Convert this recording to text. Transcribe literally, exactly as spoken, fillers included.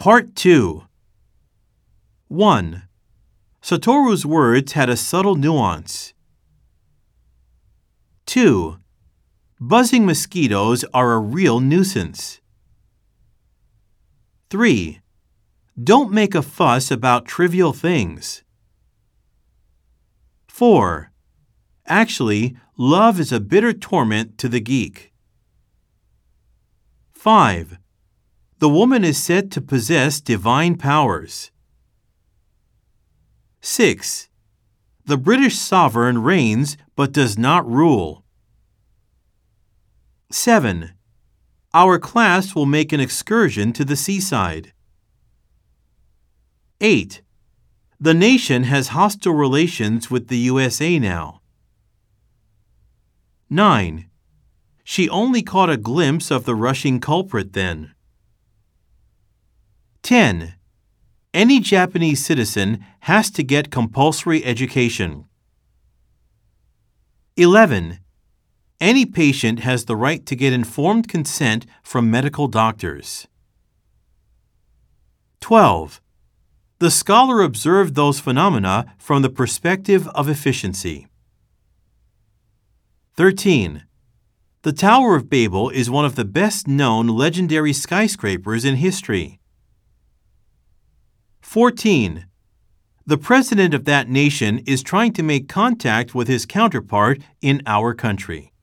Part two. one. Satoru's words had a subtle nuance. two. Buzzing mosquitoes are a real nuisance. three. Don't make a fuss about trivial things. four. Actually, love is a bitter torment to the geek. five. The woman is said to possess divine powers. six. The British sovereign reigns but does not rule. seven. Our class will make an excursion to the seaside. eight. The nation has hostile relations with the U S A now. nine. She only caught a glimpse of the rushing culprit then. ten. Any Japanese citizen has to get compulsory education. eleven. Any patient has the right to get informed consent from medical doctors. twelve. The scholar observed those phenomena from the perspective of efficiency. thirteen. The Tower of Babel is one of the best-known legendary skyscrapers in history. fourteen. The president of that nation is trying to make contact with his counterpart in our country.